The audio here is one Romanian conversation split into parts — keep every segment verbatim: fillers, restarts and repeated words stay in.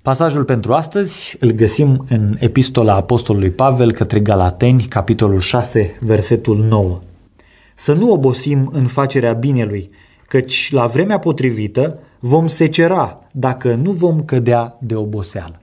Pasajul pentru astăzi îl găsim în Epistola Apostolului Pavel către Galateni, capitolul șase, versetul nouă. Să nu obosim în facerea binelui, căci la vremea potrivită vom secera dacă nu vom cădea de oboseală.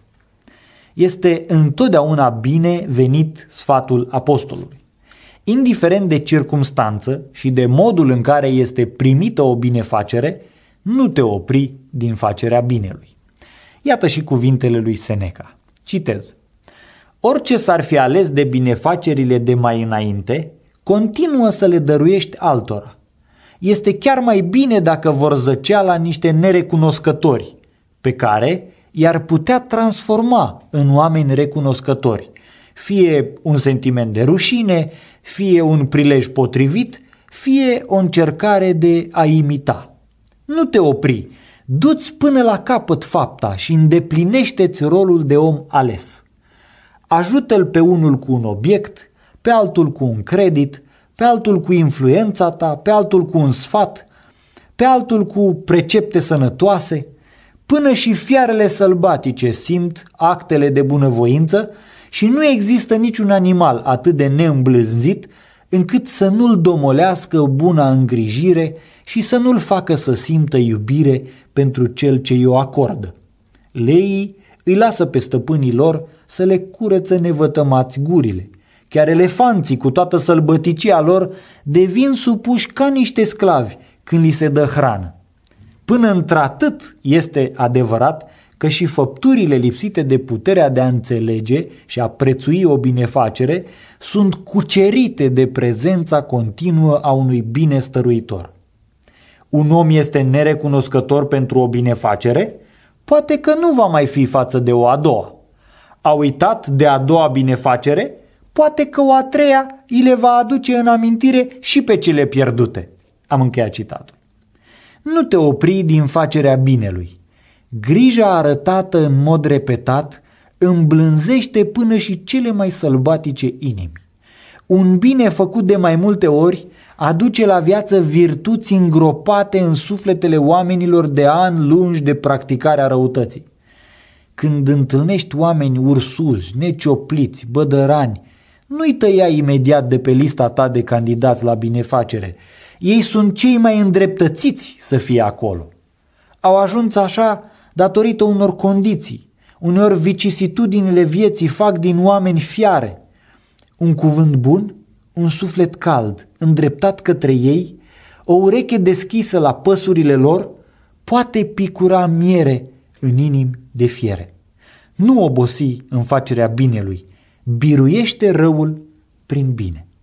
Este întotdeauna bine venit sfatul apostolului. Indiferent de circumstanță și de modul în care este primită o binefacere, nu te opri din facerea binelui. Iată și cuvintele lui Seneca. Citez. Orice s-ar fi ales de binefacerile de mai înainte, continuă să le dăruiești altora. Este chiar mai bine dacă vor zăcea la niște nerecunoscători, pe care i-ar putea transforma în oameni recunoscători, fie un sentiment de rușine, fie un prilej potrivit, fie o încercare de a imita. Nu te opri, du-ți până la capăt fapta și îndeplinește-ți rolul de om ales. Ajută-l pe unul cu un obiect, pe altul cu un credit, pe altul cu influența ta, pe altul cu un sfat, pe altul cu precepte sănătoase. Până și fiarele sălbatice simt actele de bunăvoință și nu există niciun animal atât de neîmblânzit încât să nu-l domolească buna îngrijire și să nu-l facă să simtă iubire pentru cel ce i-o acordă. Leii îi lasă pe stăpânii lor să le curăță nevătămați gurile. Chiar elefanții, cu toată sălbăticia lor, devin supuși ca niște sclavi când li se dă hrană. Până într-atât este adevărat că și făpturile lipsite de puterea de a înțelege și a prețui o binefacere sunt cucerite de prezența continuă a unui bine stăruitor. Un om este nerecunoscător pentru o binefacere? Poate că nu va mai fi față de o a doua. A uitat de a doua binefacere? Poate că o a treia îi le va aduce în amintire și pe cele pierdute. Am încheiat citatul. Nu te opri din facerea binelui. Grija arătată în mod repetat îmblânzește până și cele mai sălbatice inimi. Un bine făcut de mai multe ori aduce la viață virtuți îngropate în sufletele oamenilor de ani lungi de practicarea răutății. Când întâlnești oameni ursuzi, neciopliți, bădărani, nu-i tăia imediat de pe lista ta de candidați la binefacere. Ei sunt cei mai îndreptățiți să fie acolo. Au ajuns așa datorită unor condiții. Uneori vicisitudinile vieții fac din oameni fiare. Un cuvânt bun, un suflet cald, îndreptat către ei, o ureche deschisă la păsurile lor, poate picura miere în inimi de fiere. Nu obosi în facerea binelui, biruiește răul prin bine.